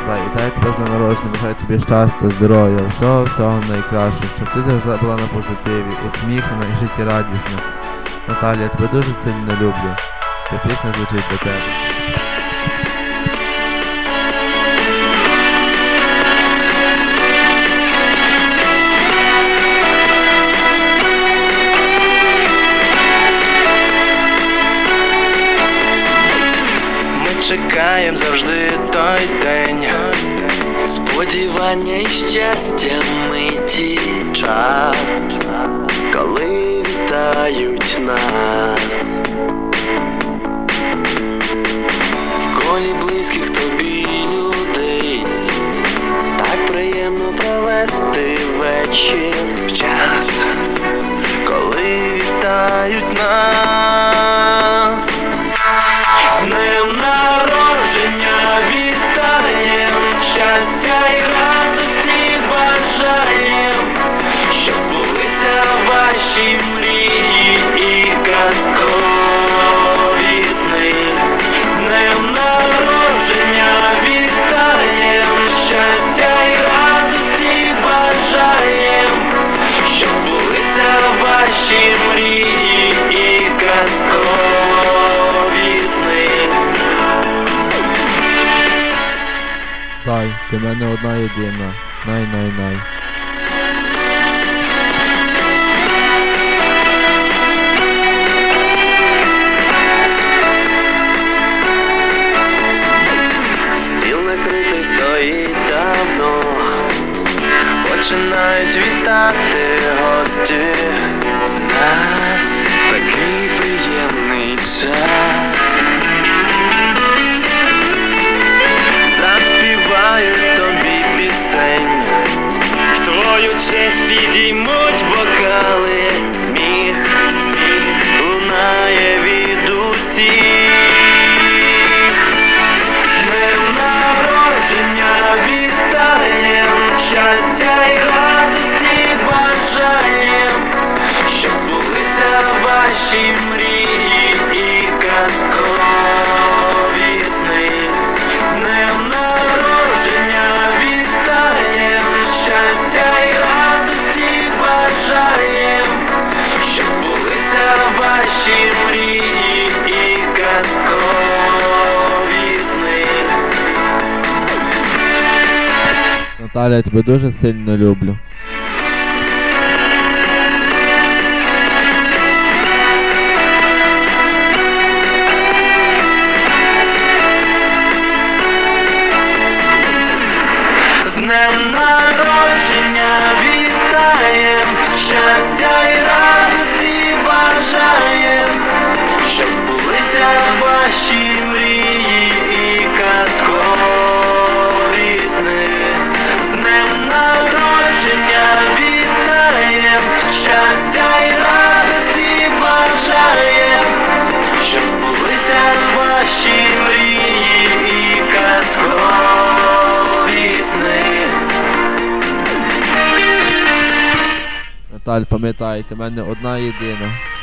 Вітаю тебе з днем народження, бажаю тобі щастя, здоров'я, всього найкращого, щоб ти завжди була на позитиві, усміхнена і життєрадісна. Наталя, я тебе дуже сильно люблю. Ця пісня звучить для тебе. Чекаєм завжди той день, сподівання і щастя миті, час, коли вітають нас. В колі близьких тобі людей так приємно провести вечір, в час, коли вітають нас. З днем народження вітаєм, щастя і радості бажаєм, щоб збулися ваші мрії і казкові сни. З днем народження вітаєм, щастя і радості бажаєм, щоб збулися ваші мрії і казкові сни. Зай, ти в мене одна єдина, най. Стіл накритий стоїть давно, починають вітати гості нас в такий приємний час. Заспівають тобі пісень, в твою честь підіймуть вокали, сміх лунає від усіх. З днем народження вітаєм, щастя і радості бажаєм, щоб збулися ваші мрії і казкові сни. З днем народження вітаєм, щастя і радості бажаєм, щоб збулися ваші мрії і казкові сни. Наталя, я тебе дуже сильно люблю. З днем народження вітаєм, щастя і радості бажаєм, щоб збулися ваші мрії і казкові сни. З днем народження вітаєм, щастя і радості бажаєм, щоб збулися ваші мрії і казкові сни. Наталь, пам'ятай, ти в мене одна єдина.